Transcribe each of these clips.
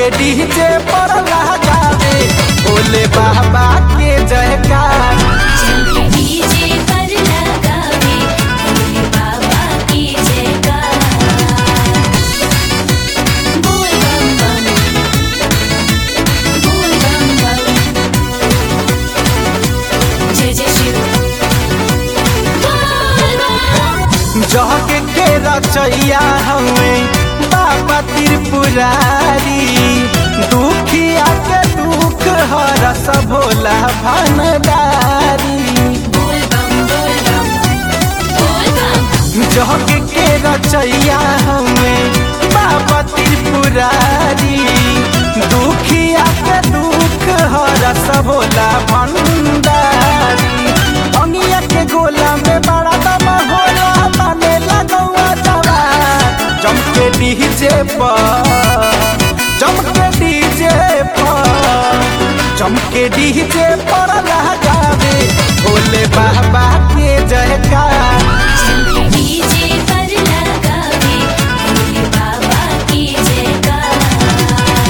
चमके डीजे पर लगावे भोले बाबा के जयकार। चमके डीजे पर लगावे भोले बाबा की जयकार। बोल बम बम, बोल बम बम, जय जय शिव। बोल बम। जग के रचैया हमें बाबा त्रिपुरारी, दुखिया के दुख हरस भोला भंडारी। बोल बम, बोल बम, बोल बम। जग के रचैया हमें बाबा त्रिपुरारी, दुखिया के दुख हरस भोला भंडारी। अंगिया के गोला में बड़ा दम होला बने लगौआ जवान। चमके डीजे पर, चमके डीजे पर, चमके डीजे पर लगावे भोले बाबा के जयकार। चमके डीजे पर लगावे भोले बाबा की जयकार।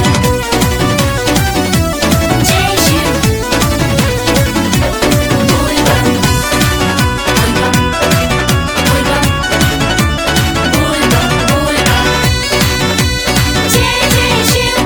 जय शिव। बोल बम, बोल बम, बोल बम, बोल बम, जय जय शिव।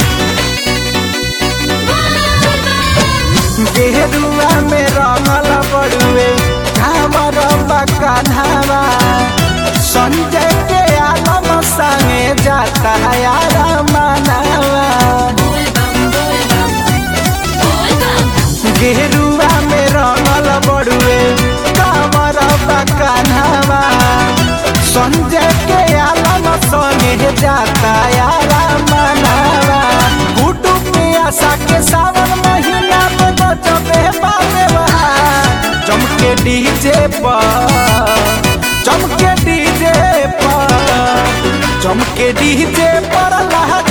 बोल बम। गेरुआ में रंगल बड़ुए हमर बकधावा, संजय के आलम संगे जाता यार मनावा। बोल बम, बोल बम, बोल बम। गेरुआ में रंगल बड़ुए हमर बकधावा, संजय के आलम संगे जाता यार मनावा। गुड्डू के आशा के सावन महीना में गजबे बाबेवा। चमके डीजे पर, चमके डीजे पर, चमके डीजे पर लहरा